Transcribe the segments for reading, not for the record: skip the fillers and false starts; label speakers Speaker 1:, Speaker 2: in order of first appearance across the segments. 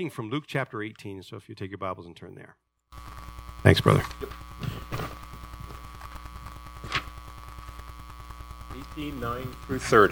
Speaker 1: reading from Luke chapter 18, so if you take your Bibles and turn there. Thanks, brother.
Speaker 2: Yep. 18:9 through 30.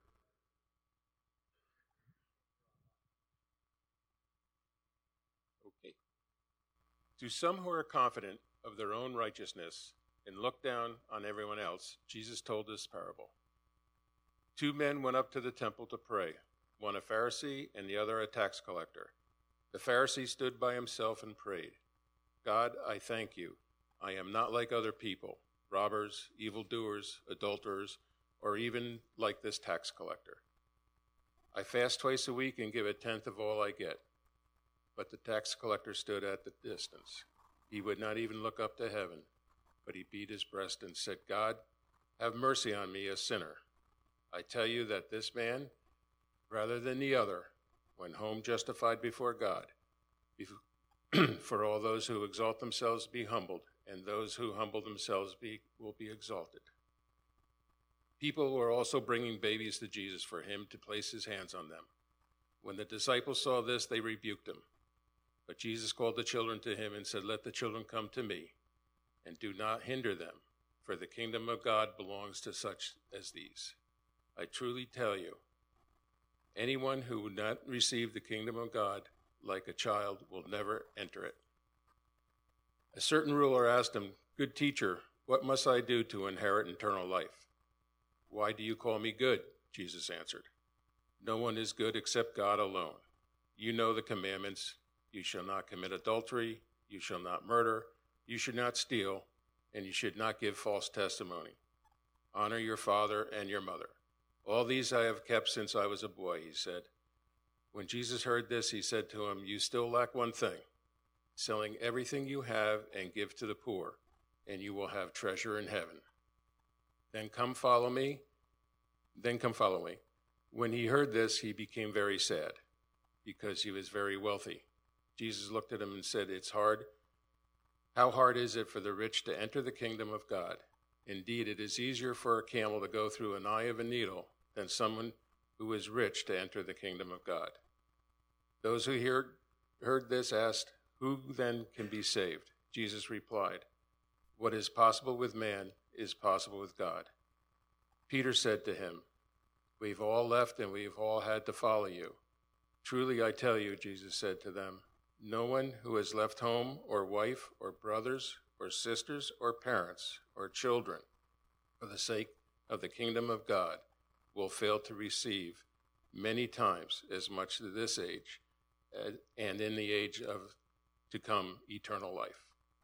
Speaker 2: Okay. To some who are confident of their own righteousness and look down on everyone else, Jesus told this parable. 2 men went up to the temple to pray, one a Pharisee and the other a tax collector. The Pharisee stood by himself and prayed, God, I thank you. I am not like other people, robbers, evildoers, adulterers, or even like this tax collector. I fast twice a week and give 1/10 of all I get. But the tax collector stood at the distance. He would not even look up to heaven, but he beat his breast and said, God, have mercy on me, a sinner. I tell you that this man, rather than the other, went home justified before God. For all those who exalt themselves be humbled, and those who humble themselves will be exalted. People were also bringing babies to Jesus for him to place his hands on them. When the disciples saw this, they rebuked him. But Jesus called the children to him and said, let the children come to me, and do not hinder them, for the kingdom of God belongs to such as these. I truly tell you, anyone who would not receive the kingdom of God like a child will never enter it. A certain ruler asked him, good teacher, what must I do to inherit eternal life? Why do you call me good? Jesus answered. No one is good except God alone. You know the commandments. You shall not commit adultery. You shall not murder. You should not steal. And you should not give false testimony. Honor your father and your mother. All these I have kept since I was a boy, he said. When Jesus heard this, he said to him, you still lack one thing. Selling everything you have and give to the poor, and you will have treasure in heaven. Then come follow me. When he heard this, he became very sad, because he was very wealthy. Jesus looked at him and said, it's hard. How hard is it for the rich to enter the kingdom of God? Indeed, it is easier for a camel to go through an eye of a needle than someone who is rich to enter the kingdom of God. Those who heard this asked, who then can be saved? Jesus replied, what is possible with man is possible with God. Peter said to him, we've all left and we've all had to follow you. Truly I tell you, Jesus said to them, no one who has left home or wife or brothers or sisters or parents or children for the sake of the kingdom of God will fail to receive many times as much to this age and in the age of to come eternal life.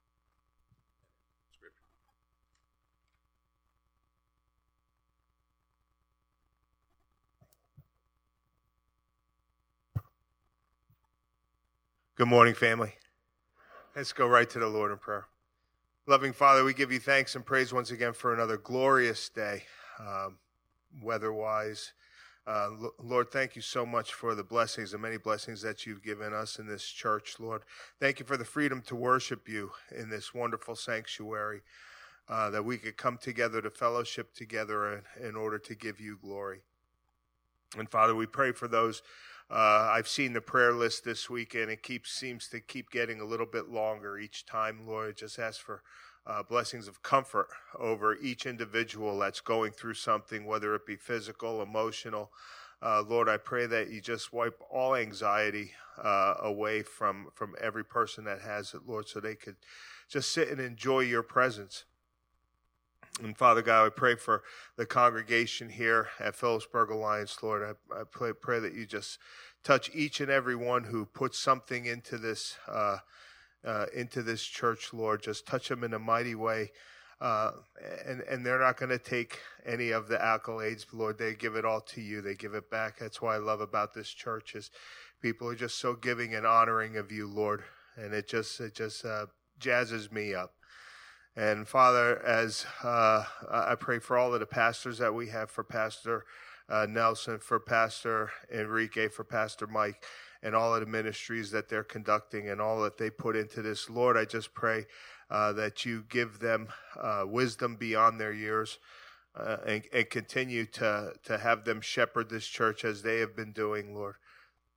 Speaker 3: Good morning, family. Let's go right to the Lord in prayer. Loving Father, we give you thanks and praise once again for another glorious day, weather-wise. Lord, thank you so much for the blessings, the many blessings that you've given us in this church, Lord. Thank you for the freedom to worship you in this wonderful sanctuary, that we could come together to fellowship together in order to give you glory. And Father, we pray for those. I've seen the prayer list this week, and it seems to keep getting a little bit longer each time, Lord. Just ask for blessings of comfort over each individual that's going through something, whether it be physical, emotional. Lord, I pray that you just wipe all anxiety away from every person that has it, Lord, so they could just sit and enjoy your presence. And Father God, I pray for the congregation here at Phillipsburg Alliance, Lord. I pray that you just touch each and every one who puts something into this church, Lord. Just touch them in a mighty way. And they're not going to take any of the accolades, Lord. They give it all to you. They give it back. That's what I love about this church is people are just so giving and honoring of you, Lord. And it just jazzes me up. And Father, as I pray for all of the pastors that we have, for Pastor Nelson, for Pastor Enrique, for Pastor Mike, and all of the ministries that they're conducting and all that they put into this, Lord, I just pray that you give them wisdom beyond their years and continue to have them shepherd this church as they have been doing, Lord.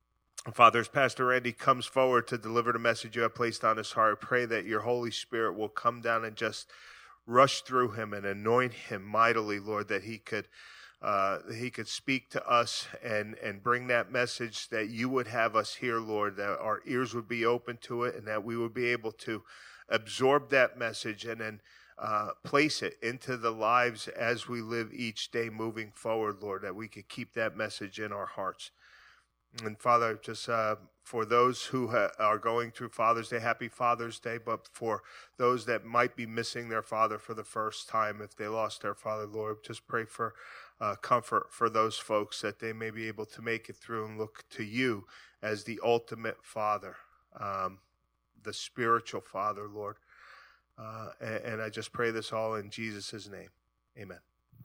Speaker 3: Father, as Pastor Randy comes forward to deliver the message you have placed on his heart, I pray that your Holy Spirit will come down and just rush through him and anoint him mightily, Lord, that he could speak to us and bring that message that you would have us hear, Lord, that our ears would be open to it and that we would be able to absorb that message and then place it into the lives as we live each day moving forward, Lord, that we could keep that message in our hearts. And Father, just for those who are going through Father's Day, happy Father's Day, but for those that might be missing their father for the first time, if they lost their father, Lord, just pray for comfort for those folks that they may be able to make it through and look to you as the ultimate Father, the spiritual Father, Lord. And I just pray this all in Jesus' name. Amen.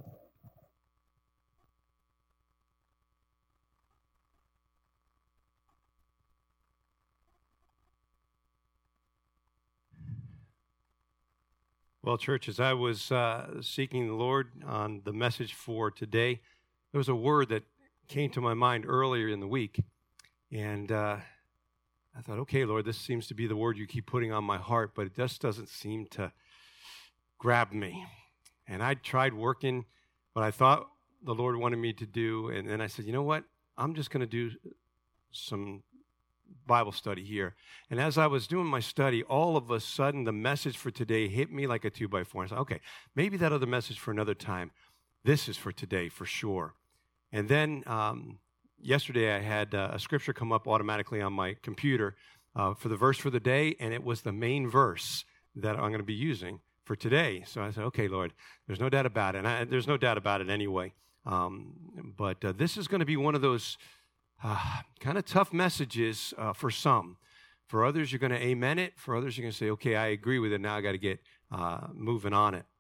Speaker 1: Well, church, as I was seeking the Lord on the message for today, there was a word that came to my mind earlier in the week. And I thought, okay, Lord, this seems to be the word you keep putting on my heart, but it just doesn't seem to grab me. And I tried working what I thought the Lord wanted me to do. And then I said, you know what? I'm just going to do some Bible study here. And as I was doing my study, all of a sudden the message for today hit me like a 2x4. I said, okay, maybe that other message for another time. This is for today for sure. And then yesterday I had a scripture come up automatically on my computer for the verse for the day, and it was the main verse that I'm going to be using for today. So I said, okay, Lord, there's no doubt about it. And there's no doubt about it anyway. But this is going to be one of those kind of tough messages for some. For others, you're going to amen it. For others, you're going to say, okay, I agree with it. Now I got to get moving on it.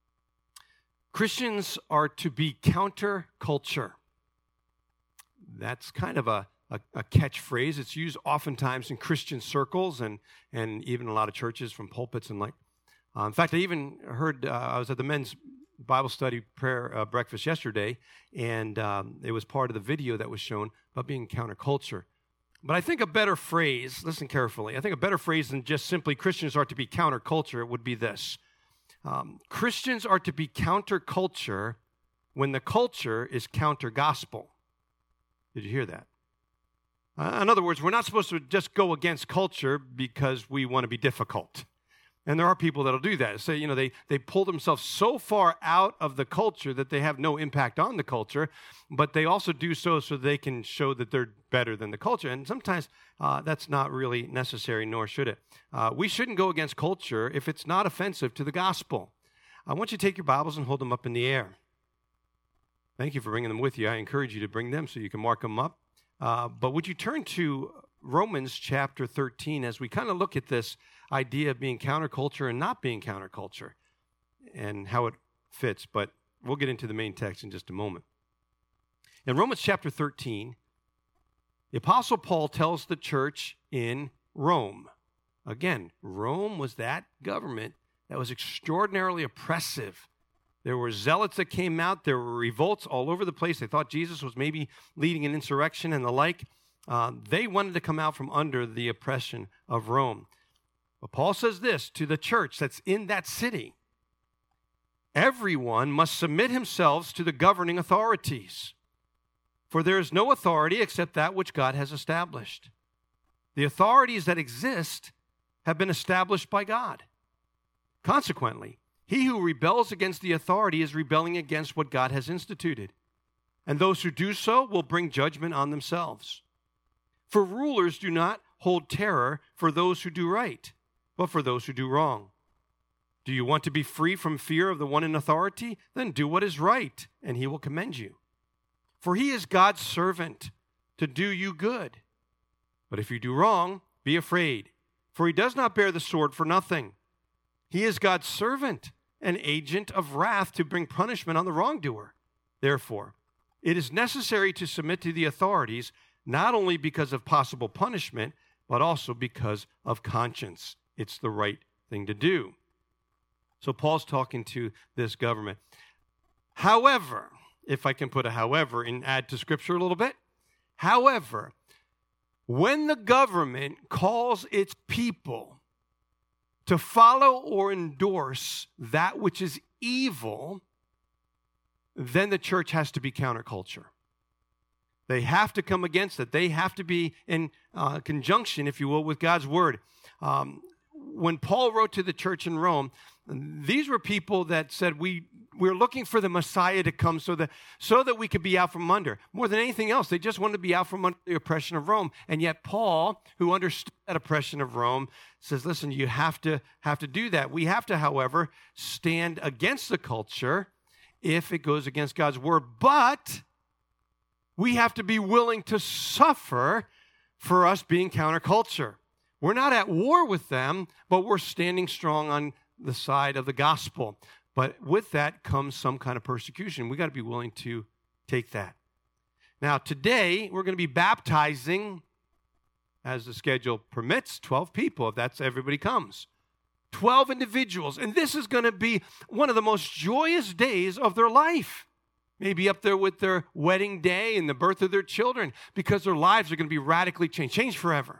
Speaker 1: Christians are to be counterculture. That's kind of a catchphrase. It's used oftentimes in Christian circles and even a lot of churches from pulpits and like. In fact, I even heard, I was at the men's Bible study prayer breakfast yesterday, and it was part of the video that was shown about being counterculture. But I think a better phrase, listen carefully, I think a better phrase than just simply Christians are to be counterculture would be this. Christians are to be counterculture when the culture is counter-gospel. Did you hear that? In other words, we're not supposed to just go against culture because we want to be difficult. And there are people that'll do that. Say, they pull themselves so far out of the culture that they have no impact on the culture, but they also do so they can show that they're better than the culture. And sometimes that's not really necessary, nor should it. We shouldn't go against culture if it's not offensive to the gospel. I want you to take your Bibles and hold them up in the air. Thank you for bringing them with you. I encourage you to bring them so you can mark them up. But would you turn to Romans chapter 13 as we kind of look at this idea of being counterculture and not being counterculture and how it fits, but we'll get into the main text in just a moment. In Romans chapter 13, the Apostle Paul tells the church in Rome. Again, Rome was that government that was extraordinarily oppressive. There were zealots that came out. There were revolts all over the place. They thought Jesus was maybe leading an insurrection and the like. They wanted to come out from under the oppression of Rome. But Paul says this to the church that's in that city. Everyone must submit themselves to the governing authorities, for there is no authority except that which God has established. The authorities that exist have been established by God. Consequently, he who rebels against the authority is rebelling against what God has instituted, and those who do so will bring judgment on themselves. For rulers do not hold terror for those who do right, but for those who do wrong. Do you want to be free from fear of the one in authority? Then do what is right, and he will commend you. For he is God's servant to do you good. But if you do wrong, be afraid, for he does not bear the sword for nothing. He is God's servant, an agent of wrath to bring punishment on the wrongdoer. Therefore, it is necessary to submit to the authorities, not only because of possible punishment, but also because of conscience. It's the right thing to do. So Paul's talking to this government. However, if I can put a however and add to Scripture a little bit, however, When the government calls its people to follow or endorse that which is evil, then the church has to be counterculture. They have to come against it. They have to be in conjunction, if you will, with God's word. When Paul wrote to the church in Rome, these were people that said, we're looking for the Messiah to come so that we could be out from under. More than anything else, they just wanted to be out from under the oppression of Rome. And yet Paul, who understood that oppression of Rome, says, listen, you have to do that. We have to, however, stand against the culture if it goes against God's word. But we have to be willing to suffer for us being counterculture. We're not at war with them, but we're standing strong on the side of the gospel. But with that comes some kind of persecution. We got to be willing to take that. Now, today, we're going to be baptizing, as the schedule permits, 12 people, if that's everybody comes. 12 individuals. And this is going to be one of the most joyous days of their life. Maybe up there with their wedding day and the birth of their children, because their lives are going to be radically changed forever.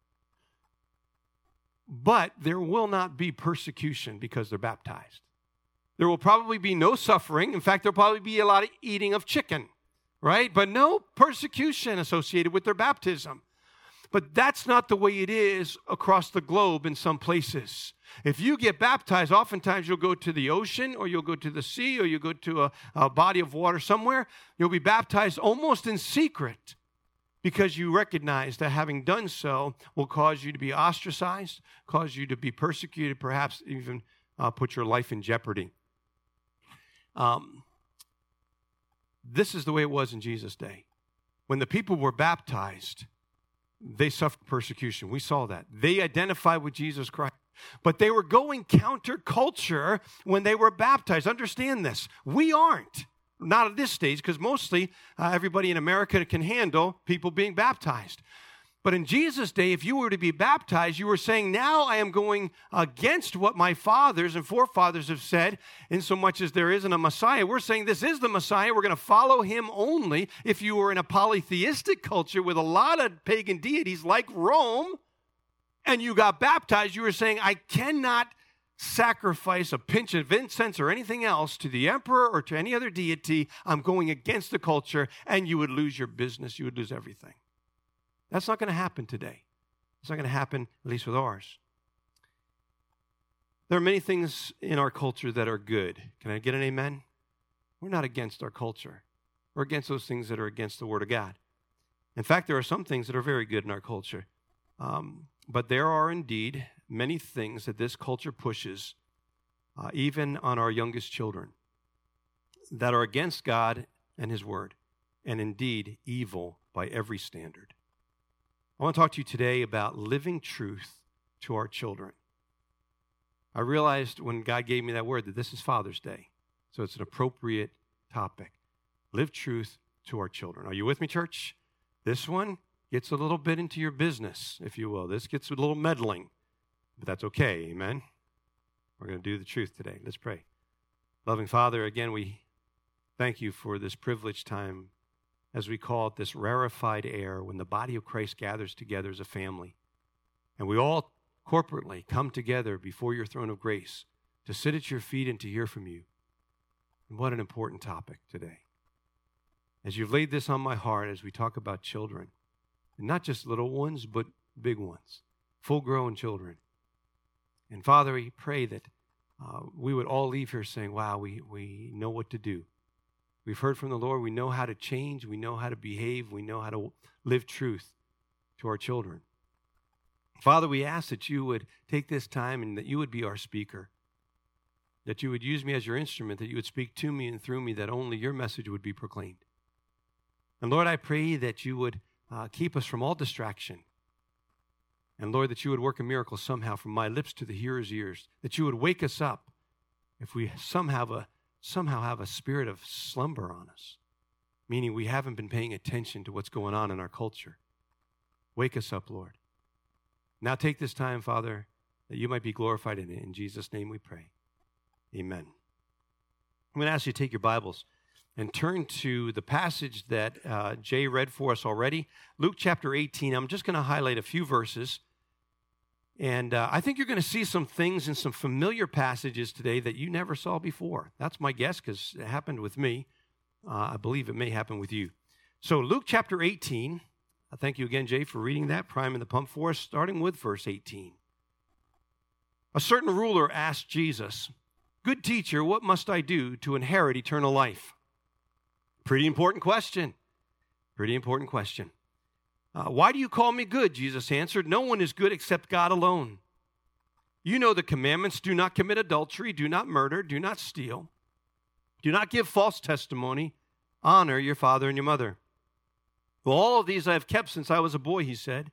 Speaker 1: But there will not be persecution because they're baptized. There will probably be no suffering. In fact, there'll probably be a lot of eating of chicken, right? But no persecution associated with their baptism. But that's not the way it is across the globe in some places. If you get baptized, oftentimes you'll go to the ocean, or you'll go to the sea, or you'll go to a body of water somewhere. You'll be baptized almost in secret, because you recognize that having done so will cause you to be ostracized, cause you to be persecuted, perhaps even put your life in jeopardy. This is the way it was in Jesus' day. When the people were baptized, they suffered persecution. We saw that. They identified with Jesus Christ. But they were going counterculture when they were baptized. Understand this. We aren't. Not at this stage, because mostly everybody in America can handle people being baptized. But in Jesus' day, if you were to be baptized, you were saying, now I am going against what my fathers and forefathers have said, in so much as there isn't a Messiah. We're saying this is the Messiah. We're going to follow him only. If you were in a polytheistic culture with a lot of pagan deities like Rome, and you got baptized, you were saying, I cannot sacrifice a pinch of incense or anything else to the emperor or to any other deity. I'm going against the culture, and you would lose your business. You would lose everything. That's not going to happen today. It's not going to happen, at least with ours. There are many things in our culture that are good. Can I get an amen? We're not against our culture. We're against those things that are against the Word of God. In fact, there are some things that are very good in our culture. But there are indeed many things that this culture pushes, even on our youngest children, that are against God and his Word, and indeed evil by every standard. I want to talk to you today about living truth to our children. I realized when God gave me that word that this is Father's Day, so it's an appropriate topic. Live truth to our children. Are you with me, church? This one gets a little bit into your business, if you will. This gets a little meddling, but that's okay, amen? We're going to do the truth today. Let's pray. Loving Father, again, we thank you for this privileged time, as we call it, this rarefied air, when the body of Christ gathers together as a family. And we all corporately come together before your throne of grace to sit at your feet and to hear from you. And what an important topic today. As you've laid this on my heart as we talk about children, and not just little ones, but big ones, full-grown children. And Father, we pray that we would all leave here saying, wow, we know what to do. We've heard from the Lord. We know how to change. We know how to behave. We know how to live truth to our children. Father, we ask that you would take this time and that you would be our speaker, that you would use me as your instrument, that you would speak to me and through me, that only your message would be proclaimed. And Lord, I pray that you would keep us from all distraction. And Lord, that you would work a miracle somehow from my lips to the hearer's ears, that you would wake us up if we somehow have a spirit of slumber on us, meaning we haven't been paying attention to what's going on in our culture. Wake us up, Lord. Now take this time, Father, that you might be glorified in it. In Jesus' name we pray. Amen. I'm going to ask you to take your Bibles and turn to the passage that Jay read for us already, Luke chapter 18. I'm just going to highlight a few verses. And I think you're going to see some things in some familiar passages today that you never saw before. That's my guess because it happened with me. I believe it may happen with you. So Luke chapter 18. Thank you again, Jay, for reading that, priming the pump for us, starting with verse 18. A certain ruler asked Jesus, "Good teacher, what must I do to inherit eternal life?" Pretty important question. Pretty important question. "Why do you call me good?" Jesus answered. "No one is good except God alone. You know the commandments: do not commit adultery, do not murder, do not steal, do not give false testimony, honor your father and your mother." "Well, all of these I have kept since I was a boy," he said.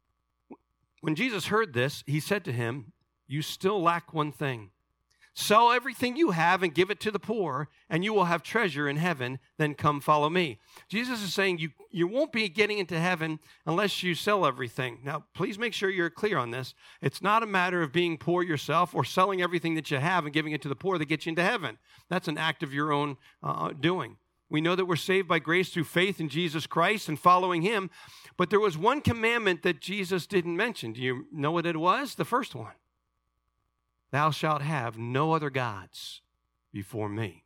Speaker 1: When Jesus heard this, he said to him, "You still lack one thing. Sell everything you have and give it to the poor, and you will have treasure in heaven. Then come follow me." Jesus is saying you won't be getting into heaven unless you sell everything. Now, please make sure you're clear on this. It's not a matter of being poor yourself or selling everything that you have and giving it to the poor that gets you into heaven. That's an act of your own doing. We know that we're saved by grace through faith in Jesus Christ and following him. But there was one commandment that Jesus didn't mention. Do you know what it was? The first one. "Thou shalt have no other gods before me."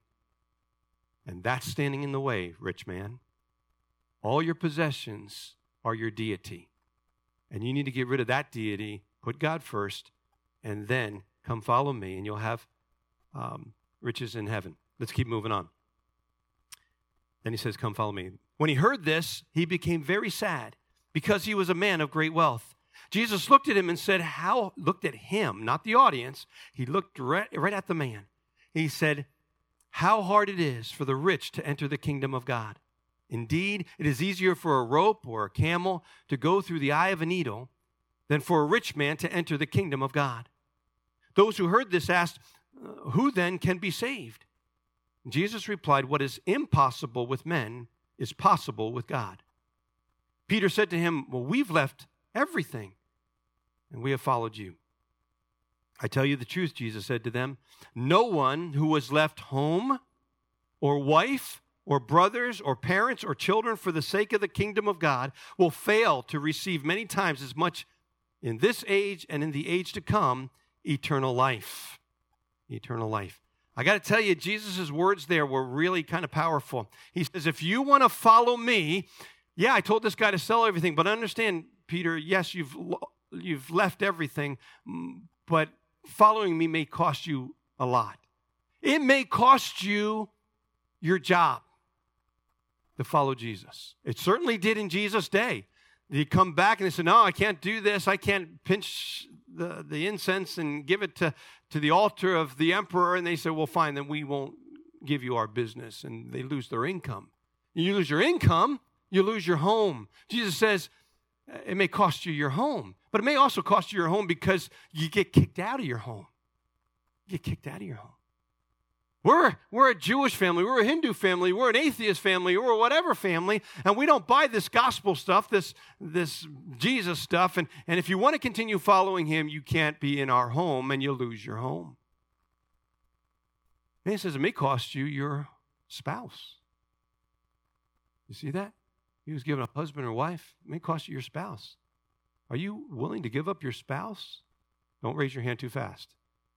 Speaker 1: And that's standing in the way, rich man. All your possessions are your deity. And you need to get rid of that deity, put God first, and then come follow me, and you'll have riches in heaven. Let's keep moving on. Then he says, "Come follow me." When he heard this, he became very sad because he was a man of great wealth. Jesus looked at him and said, looked at him, not the audience. He looked right at the man. He said, "How hard it is for the rich to enter the kingdom of God. Indeed, it is easier for a rope or a camel to go through the eye of a needle than for a rich man to enter the kingdom of God." Those who heard this asked, "Who then can be saved?" Jesus replied, "What is impossible with men is possible with God." Peter said to him, "Well, we've left everything, and we have followed you." "I tell you the truth," Jesus said to them, "no one who has left home or wife or brothers or parents or children for the sake of the kingdom of God will fail to receive many times as much in this age and in the age to come, eternal life." Eternal life. I got to tell you, Jesus' words there were really kind of powerful. He says, if you want to follow me, yeah, I told this guy to sell everything, but understand, Peter, yes, you've left everything, but following me may cost you a lot. It may cost you your job to follow Jesus. It certainly did in Jesus' day. They come back and they say, "No, I can't do this. I can't pinch the incense and give it to the altar of the emperor." And they say, "Well, fine, then we won't give you our business." And they lose their income. You lose your income, you lose your home. Jesus says it may cost you your home, but it may also cost you your home because you get kicked out of your home. You get kicked out of your home. We're a Jewish family, we're a Hindu family, we're an atheist family, we're whatever family, and we don't buy this gospel stuff, this Jesus stuff, and if you want to continue following him, you can't be in our home, and you'll lose your home. And he says it may cost you your spouse. You see that? He was given a husband or wife. It may cost you your spouse. Are you willing to give up your spouse? Don't raise your hand too fast.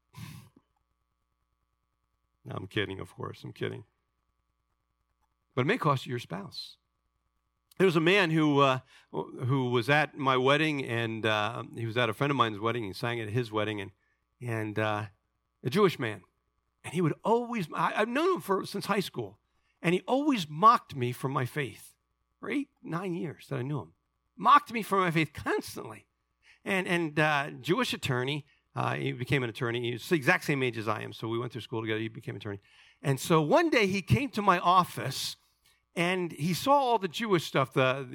Speaker 1: No, I'm kidding, of course. I'm kidding. But it may cost you your spouse. There was a man who was at my wedding, and he was at a friend of mine's wedding. He sang at his wedding, and a Jewish man. And he would always, I've known him since high school, and he always mocked me for my faith. For 8-9 years that I knew him. Mocked me for my faith constantly. And Jewish attorney, he became an attorney. He was the exact same age as I am, so we went through school together. He became an attorney. And so one day he came to my office, and he saw all the Jewish stuff, the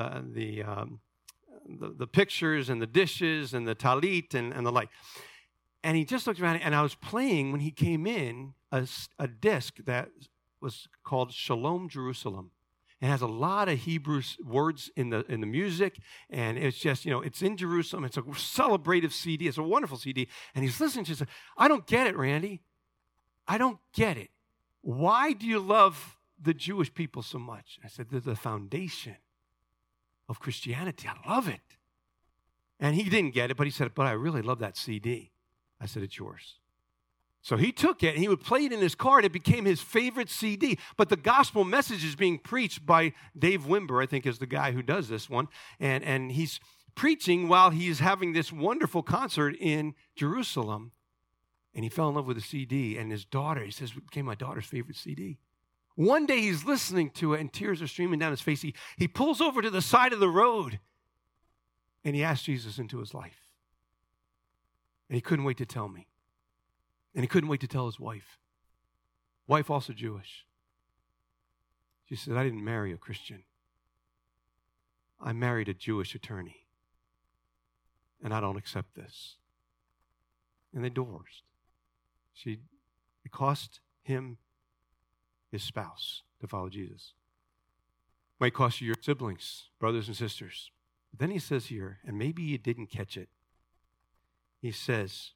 Speaker 1: pictures and the dishes and the talit and the like. And he just looked around, and I was playing when he came in a disc that was called Shalom Jerusalem. It has a lot of Hebrew words in the music, and it's just, it's in Jerusalem. It's a celebrative CD. It's a wonderful CD. And he's listening to it. "I don't get it, Randy. I don't get it. Why do you love the Jewish people so much? I said, they're the foundation of Christianity. I love it. And he didn't get it, but he said, but I really love that CD. I said, it's yours. So he took it, and he would play it in his car, and it became his favorite CD. But the gospel message is being preached by Dave Wimber, I think is the guy who does this one. And he's preaching while he's having this wonderful concert in Jerusalem. And he fell in love with the CD, and his daughter, he says, it became my daughter's favorite CD. One day he's listening to it, and tears are streaming down his face. He pulls over to the side of the road, and he asked Jesus into his life. And he couldn't wait to tell me. And he couldn't wait to tell his wife. Wife also Jewish. She said, I didn't marry a Christian. I married a Jewish attorney. And I don't accept this. And they divorced. It cost him his spouse to follow Jesus. Might cost you your siblings, brothers and sisters. But then he says here, and maybe you didn't catch it. He says,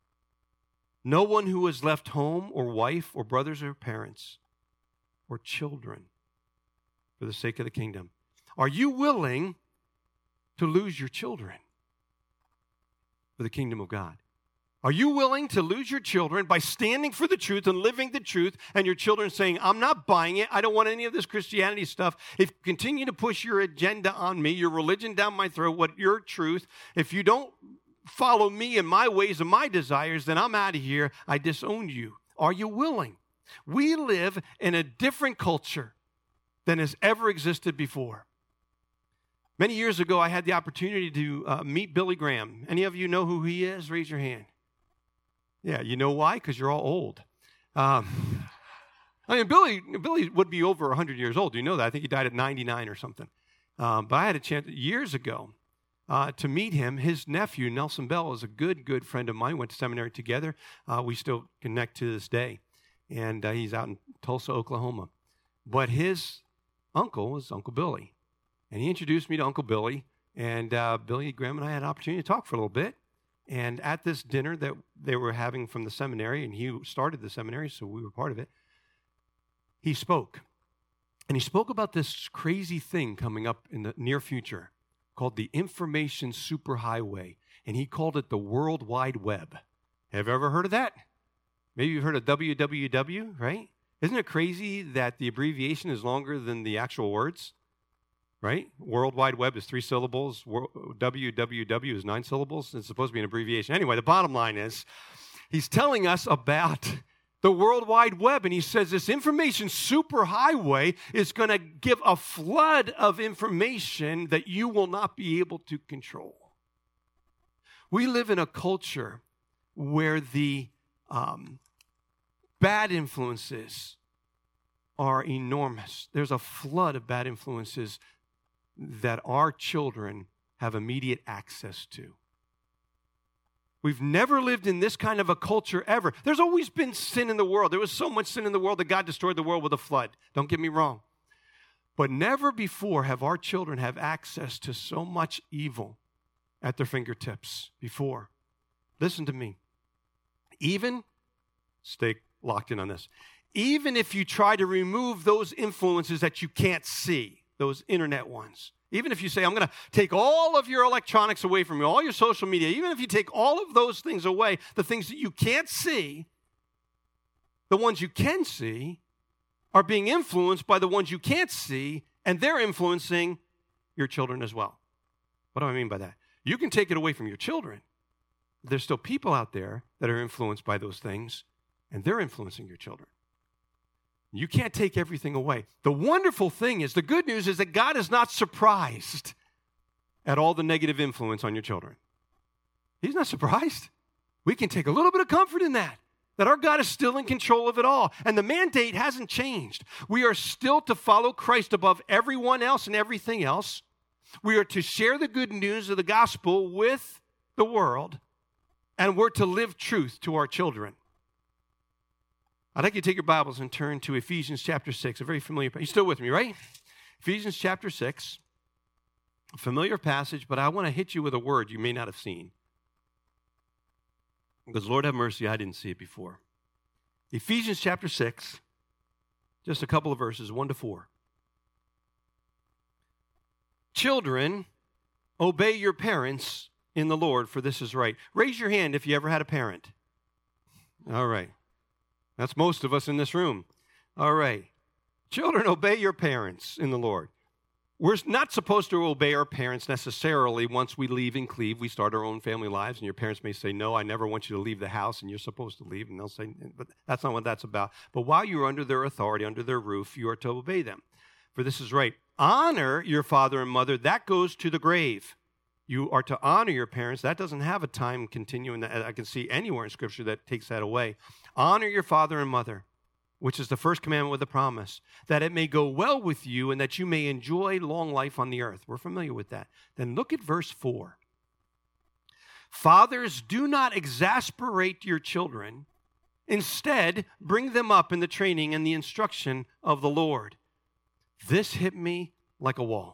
Speaker 1: no one who has left home or wife or brothers or parents or children for the sake of the kingdom. Are you willing to lose your children for the kingdom of God? Are you willing to lose your children by standing for the truth and living the truth, and your children saying, I'm not buying it, I don't want any of this Christianity stuff. If you continue to push your agenda on me, your religion down my throat, what your truth, if you don't follow me and my ways and my desires, then I'm out of here. I disown you. Are you willing? We live in a different culture than has ever existed before. Many years ago, I had the opportunity to meet Billy Graham. Any of you know who he is? Raise your hand. Yeah, you know why? Because you're all old. I mean, Billy would be over 100 years old. Do you know that? I think he died at 99 or something. But I had a chance years ago to meet him. His nephew, Nelson Bell, is a good friend of mine. Went to seminary together. We still connect to this day. And he's out in Tulsa, Oklahoma. But his uncle was Uncle Billy. And he introduced me to Uncle Billy. And Billy Graham and I had an opportunity to talk for a little bit. And at this dinner that they were having from the seminary, and he started the seminary, so we were part of it, he spoke. And he spoke about this crazy thing coming up in the near future called the information superhighway. And he called it the World Wide Web. Have you ever heard of that? Maybe you've heard of WWW, right? Isn't it crazy that the abbreviation is longer than the actual words? Right? World Wide Web is 3 syllables. WWW is 9 syllables. It's supposed to be an abbreviation. Anyway, the bottom line is he's telling us about the World Wide Web, and he says this information superhighway is going to give a flood of information that you will not be able to control. We live in a culture where the bad influences are enormous. There's a flood of bad influences that our children have immediate access to. We've never lived in this kind of a culture ever. There's always been sin in the world. There was so much sin in the world that God destroyed the world with a flood. Don't get me wrong. But never before have our children have access to so much evil at their fingertips before. Listen to me. Stay locked in on this. Even if you try to remove those influences that you can't see, those internet ones, even if you say, I'm going to take all of your electronics away from you, all your social media, even if you take all of those things away, the things that you can't see, the ones you can see are being influenced by the ones you can't see, and they're influencing your children as well. What do I mean by that? You can take it away from your children. There's still people out there that are influenced by those things, and they're influencing your children. You can't take everything away. The wonderful thing is, the good news is that God is not surprised at all the negative influence on your children. He's not surprised. We can take a little bit of comfort in that our God is still in control of it all. And the mandate hasn't changed. We are still to follow Christ above everyone else and everything else. We are to share the good news of the gospel with the world, and we're to live truth to our children. I'd like you to take your Bibles and turn to Ephesians chapter 6, a very familiar passage. You're still with me, right? Ephesians chapter 6, a familiar passage, but I want to hit you with a word you may not have seen. Because Lord have mercy, I didn't see it before. Ephesians chapter 6, Just a couple of verses, 1 to 4. Children, obey your parents in the Lord, for this is right. Raise your hand if you ever had a parent. All right. That's most of us in this room. All right. Children, obey your parents in the Lord. We're not supposed to obey our parents necessarily once we leave and cleave. We start our own family lives, and your parents may say, no, I never want you to leave the house, and you're supposed to leave. And they'll say, but that's not what that's about. But while you're under their authority, under their roof, you are to obey them. For this is right. Honor your father and mother. That goes to the grave. You are to honor your parents. That doesn't have a time continuum that I can see anywhere in Scripture that takes that away. Honor your father and mother, which is the first commandment with a promise, that it may go well with you and that you may enjoy long life on the earth. We're familiar with that. Then look at verse 4. Fathers, do not exasperate your children. Instead, bring them up in the training and the instruction of the Lord. This hit me like a wall.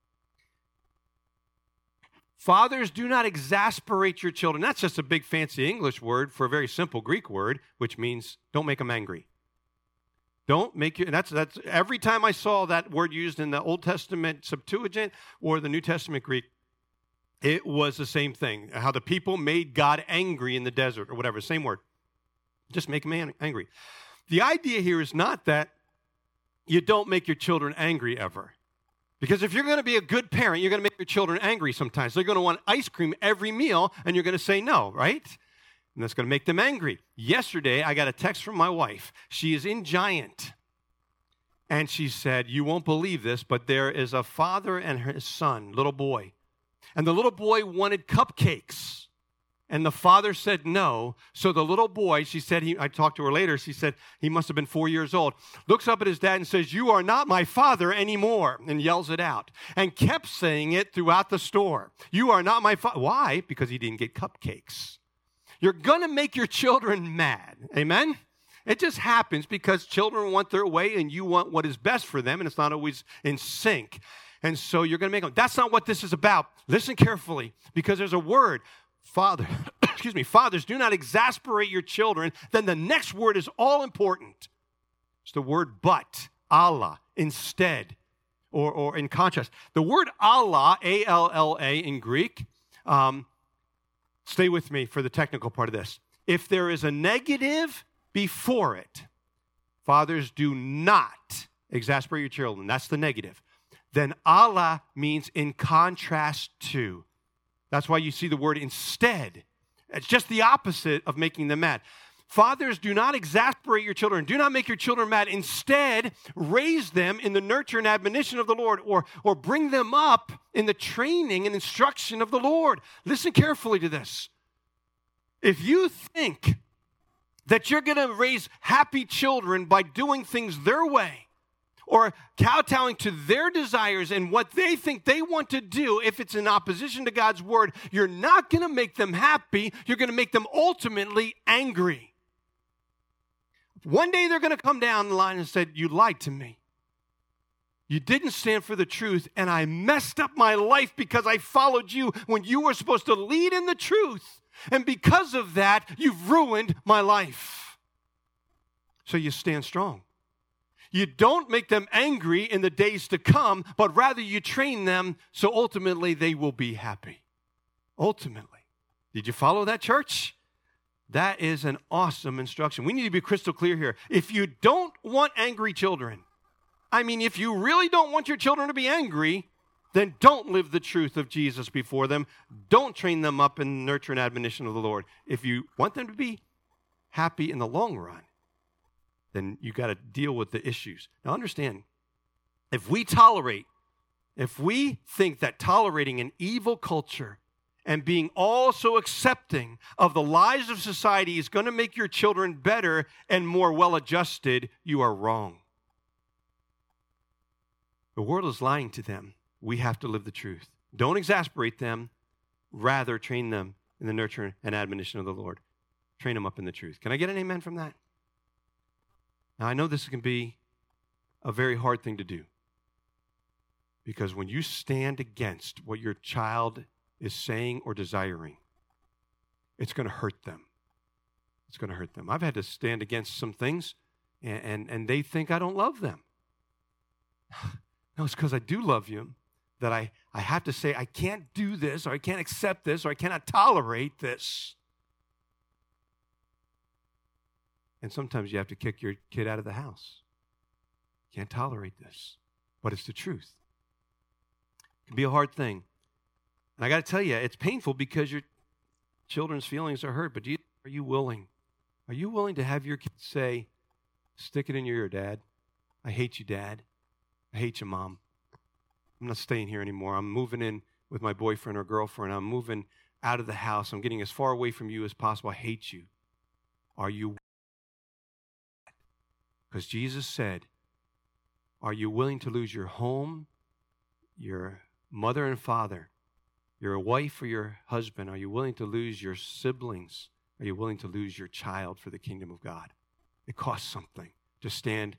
Speaker 1: Fathers, do not exasperate your children. That's just a big fancy English word for a very simple Greek word, which means don't make them angry. Don't make you. That's every time I saw that word used in the Old Testament Septuagint or the New Testament Greek, it was the same thing. How the people made God angry in the desert or whatever, same word. Just make them angry. The idea here is not that you don't make your children angry ever. Because if you're going to be a good parent, you're going to make your children angry sometimes. They're going to want ice cream every meal, and you're going to say no, right? And that's going to make them angry. Yesterday, I got a text from my wife. She is in Giant. And she said, you won't believe this, but there is a father and his son, little boy. And the little boy wanted cupcakes. And the father said no. So the little boy, she said, I talked to her later, she said he must have been 4 years old, looks up at his dad and says, you are not my father anymore, and yells it out. And kept saying it throughout the store. You are not my father. Why? Because he didn't get cupcakes. You're going to make your children mad. Amen? It just happens because children want their way and you want what is best for them, and it's not always in sync. And so you're going to make them. That's not what this is about. Listen carefully, because there's a word. Fathers, do not exasperate your children. Then the next word is all important. It's the word but, Allah, instead, or in contrast. The word Allah, A-L-L-A in Greek, stay with me for the technical part of this. If there is a negative before it, fathers, do not exasperate your children. That's the negative. Then Allah means in contrast to. That's why you see the word instead. It's just the opposite of making them mad. Fathers, do not exasperate your children. Do not make your children mad. Instead, raise them in the nurture and admonition of the Lord, or bring them up in the training and instruction of the Lord. Listen carefully to this. If you think that you're going to raise happy children by doing things their way, or kowtowing to their desires and what they think they want to do, if it's in opposition to God's word, you're not going to make them happy. You're going to make them ultimately angry. One day they're going to come down the line and say, you lied to me. You didn't stand for the truth, and I messed up my life because I followed you when you were supposed to lead in the truth. And because of that, you've ruined my life. So you stand strong. You don't make them angry in the days to come, but rather you train them so ultimately they will be happy. Ultimately. Did you follow that, church? That is an awesome instruction. We need to be crystal clear here. If you don't want angry children, if you really don't want your children to be angry, then don't live the truth of Jesus before them. Don't train them up in the nurture and admonition of the Lord. If you want them to be happy in the long run, then you got to deal with the issues. Now understand, if we think that tolerating an evil culture and being also accepting of the lies of society is going to make your children better and more well-adjusted, you are wrong. The world is lying to them. We have to live the truth. Don't exasperate them. Rather, train them in the nurture and admonition of the Lord. Train them up in the truth. Can I get an amen from that? Now, I know this can be a very hard thing to do, because when you stand against what your child is saying or desiring, it's going to hurt them. It's going to hurt them. I've had to stand against some things and they think I don't love them. No, it's because I do love you that I have to say I can't do this, or I can't accept this, or I cannot tolerate this. And sometimes you have to kick your kid out of the house. Can't tolerate this. But it's the truth. It can be a hard thing. And I got to tell you, it's painful because your children's feelings are hurt. But are you willing? Are you willing to have your kids say, stick it in your ear, Dad. I hate you, Dad. I hate you, Mom. I'm not staying here anymore. I'm moving in with my boyfriend or girlfriend. I'm moving out of the house. I'm getting as far away from you as possible. I hate you. Are you? Because Jesus said, are you willing to lose your home, your mother and father, your wife or your husband? Are you willing to lose your siblings? Are you willing to lose your child for the kingdom of God? It costs something to stand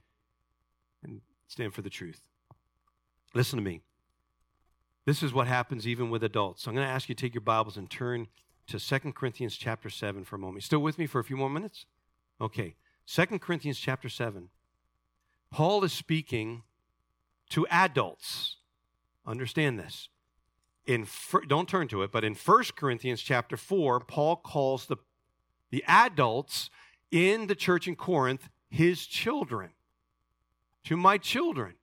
Speaker 1: for the truth. Listen to me. This is what happens even with adults. So I'm going to ask you to take your Bibles and turn to 2 Corinthians chapter 7 for a moment. Still with me for a few more minutes? Okay. 2 Corinthians chapter 7. Paul is speaking to adults. Understand this. Don't turn to it, but in 1 Corinthians chapter 4, Paul calls the adults in the church in Corinth his children. To my children.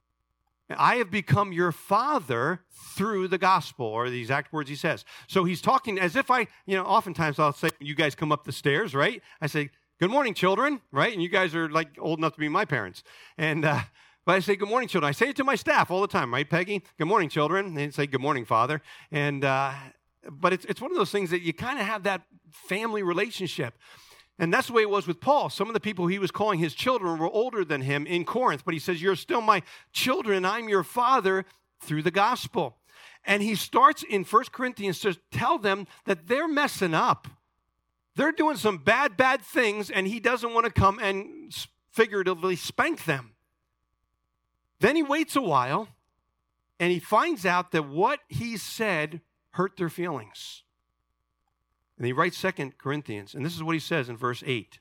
Speaker 1: I have become your father through the gospel, or the exact words he says. So he's talking as if oftentimes I'll say, you guys come up the stairs, right? I say, good morning, children, right? And you guys are like old enough to be my parents. And but I say, good morning, children. I say it to my staff all the time, right, Peggy? Good morning, children. And they say, good morning, Father. And but it's one of those things that you kind of have that family relationship. And that's the way it was with Paul. Some of the people he was calling his children were older than him in Corinth. But he says, you're still my children. I'm your father through the gospel. And he starts in 1 Corinthians to tell them that they're messing up. They're doing some bad things, and he doesn't want to come and figuratively spank them. Then he waits a while, and he finds out that what he said hurt their feelings. And he writes 2 Corinthians, and this is what he says in verse 8.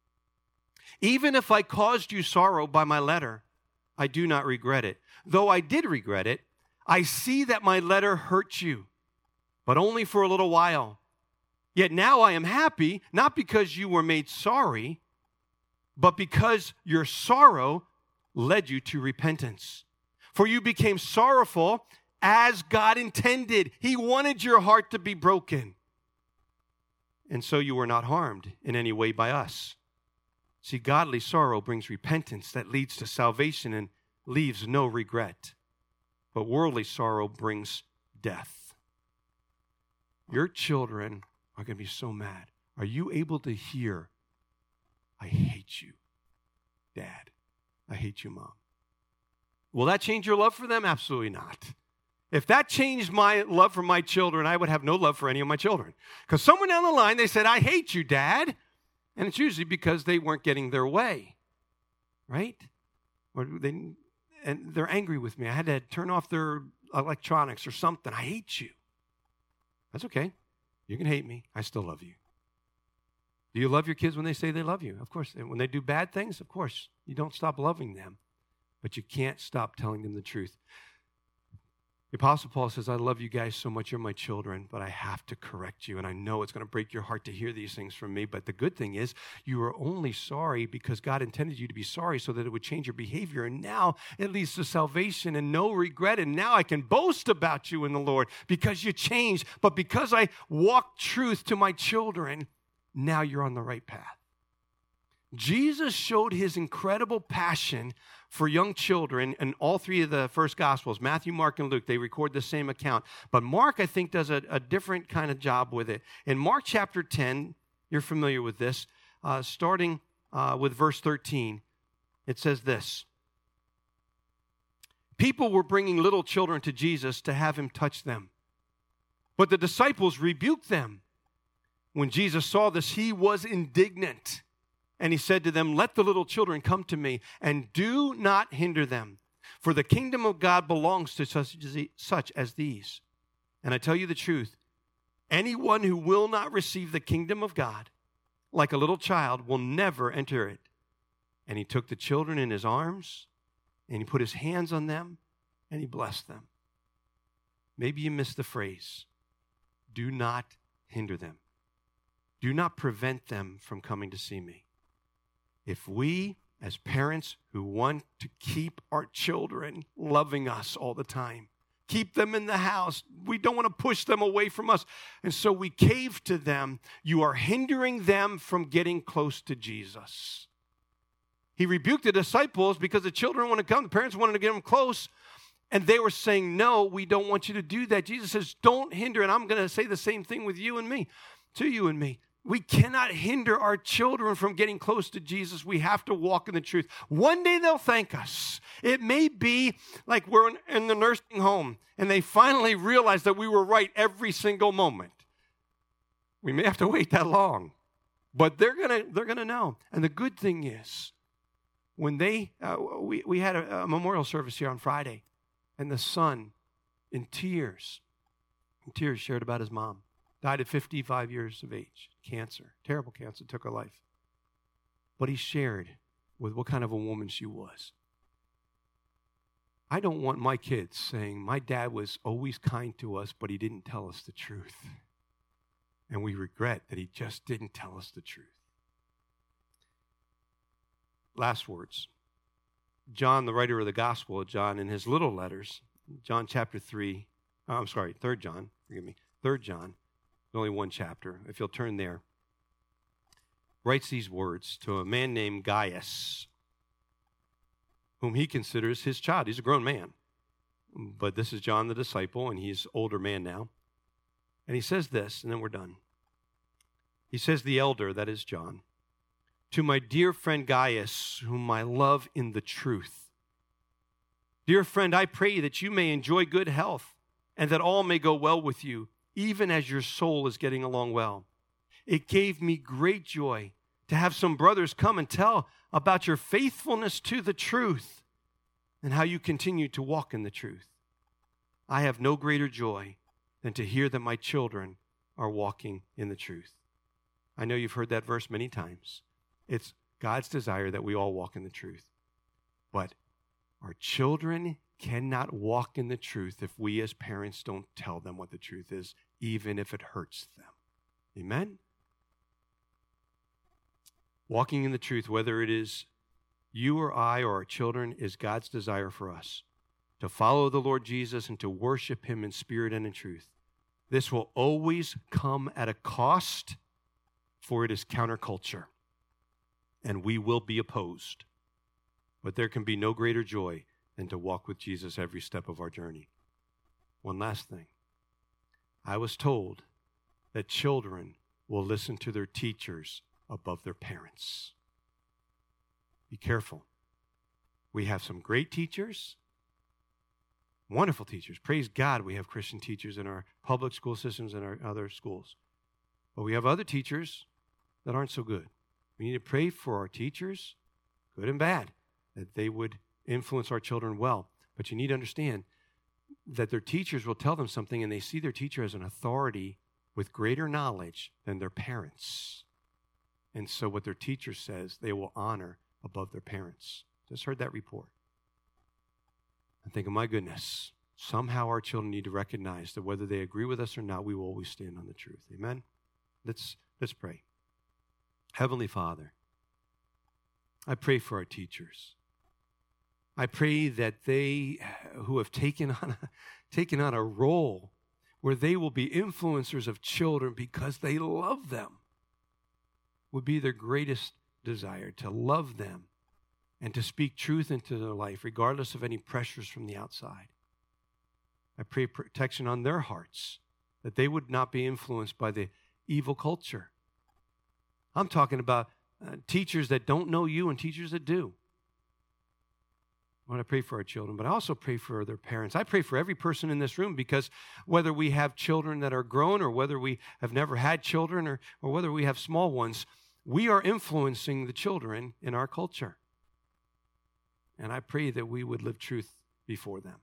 Speaker 1: Even if I caused you sorrow by my letter, I do not regret it. Though I did regret it, I see that my letter hurt you, but only for a little while. Yet now I am happy, not because you were made sorry, but because your sorrow led you to repentance. For you became sorrowful as God intended. He wanted your heart to be broken. And so you were not harmed in any way by us. See, godly sorrow brings repentance that leads to salvation and leaves no regret. But worldly sorrow brings death. Your children are going to be so mad. Are you able to hear, I hate you, Dad. I hate you, Mom. Will that change your love for them? Absolutely not. If that changed my love for my children, I would have no love for any of my children. Because somewhere down the line, they said, I hate you, Dad. And it's usually because they weren't getting their way, right? And they're angry with me. I had to turn off their electronics or something. I hate you. That's okay. You can hate me. I still love you. Do you love your kids when they say they love you? Of course. And when they do bad things, of course, you don't stop loving them. But you can't stop telling them the truth. The Apostle Paul says, I love you guys so much. You're my children, but I have to correct you. And I know it's going to break your heart to hear these things from me. But the good thing is you are only sorry because God intended you to be sorry so that it would change your behavior. And now it leads to salvation and no regret. And now I can boast about you in the Lord because you changed. But because I walked truth to my children, now you're on the right path. Jesus showed his incredible passion for young children in all three of the first Gospels, Matthew, Mark, and Luke. They record the same account. But Mark, I think, does a different kind of job with it. In Mark chapter 10, you're familiar with this, starting with verse 13, it says this. People were bringing little children to Jesus to have him touch them. But the disciples rebuked them. When Jesus saw this, he was indignant. And he said to them, let the little children come to me, and do not hinder them. For the kingdom of God belongs to such as these. And I tell you the truth, anyone who will not receive the kingdom of God like a little child will never enter it. And he took the children in his arms, and he put his hands on them, and he blessed them. Maybe you missed the phrase, do not hinder them. Do not prevent them from coming to see me. If we, as parents who want to keep our children loving us all the time, keep them in the house, we don't want to push them away from us, and so we cave to them, you are hindering them from getting close to Jesus. He rebuked the disciples because the children want to come, the parents wanted to get them close, and they were saying, no, we don't want you to do that. Jesus says, don't hinder, and I'm going to say the same thing with you and me, to you and me. We cannot hinder our children from getting close to Jesus. We have to walk in the truth. One day they'll thank us. It may be like we're in the nursing home and they finally realize that we were right every single moment. We may have to wait that long, but they're gonna know. And the good thing is, when we had a memorial service here on Friday, and the son, in tears shared about his mom. Died at 55 years of age. Cancer. Terrible cancer. Took her life. But he shared with what kind of a woman she was. I don't want my kids saying, my dad was always kind to us, but he didn't tell us the truth. And we regret that he just didn't tell us the truth. Last words. John, the writer of the Gospel of John, in his little letters, John chapter 3, 3 John, forgive me, 3 John, only one chapter, if you'll turn there, writes these words to a man named Gaius, whom he considers his child. He's a grown man, but this is John the disciple, and he's an older man now. And he says this, and then we're done. He says, the elder, that is John, to my dear friend Gaius, whom I love in the truth. Dear friend, I pray that you may enjoy good health, and that all may go well with you, even as your soul is getting along well. It gave me great joy to have some brothers come and tell about your faithfulness to the truth and how you continue to walk in the truth. I have no greater joy than to hear that my children are walking in the truth. I know you've heard that verse many times. It's God's desire that we all walk in the truth. But our children cannot walk in the truth if we as parents don't tell them what the truth is, even if it hurts them. Amen? Walking in the truth, whether it is you or I or our children, is God's desire for us to follow the Lord Jesus and to worship him in spirit and in truth. This will always come at a cost, for it is counterculture, and we will be opposed. But there can be no greater joy than to walk with Jesus every step of our journey. One last thing. I was told that children will listen to their teachers above their parents. Be careful. We have some great teachers, wonderful teachers. Praise God we have Christian teachers in our public school systems and our other schools. But we have other teachers that aren't so good. We need to pray for our teachers, good and bad, that they would influence our children well. But you need to understand that their teachers will tell them something, and they see their teacher as an authority with greater knowledge than their parents. And so what their teacher says, they will honor above their parents. Just heard that report. I'm thinking, my goodness, somehow our children need to recognize that whether they agree with us or not, we will always stand on the truth. Amen? Let's pray. Heavenly Father, I pray for our teachers. I pray that they who have taken on a role where they will be influencers of children because they love them would be their greatest desire, to love them and to speak truth into their life, regardless of any pressures from the outside. I pray protection on their hearts, that they would not be influenced by the evil culture. I'm talking about teachers that don't know you and teachers that do. I want to pray for our children, but I also pray for their parents. I pray for every person in this room, because whether we have children that are grown or whether we have never had children or whether we have small ones, we are influencing the children in our culture. And I pray that we would live truth before them.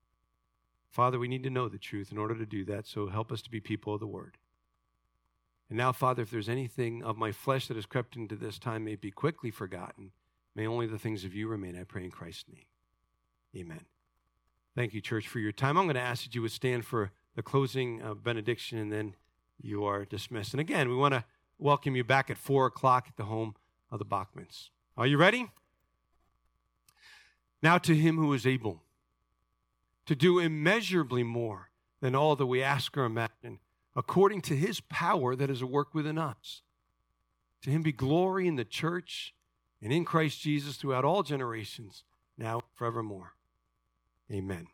Speaker 1: Father, we need to know the truth in order to do that, so help us to be people of the Word. And now, Father, if there's anything of my flesh that has crept into this time, may it be quickly forgotten. May only the things of you remain, I pray in Christ's name. Amen. Thank you, church, for your time. I'm going to ask that you would stand for the closing benediction, and then you are dismissed. And again, we want to welcome you back at 4 o'clock at the home of the Bachmans. Are you ready? Now to him who is able to do immeasurably more than all that we ask or imagine, according to his power that is at work within us. To him be glory in the church and in Christ Jesus throughout all generations, now and forevermore. Amen.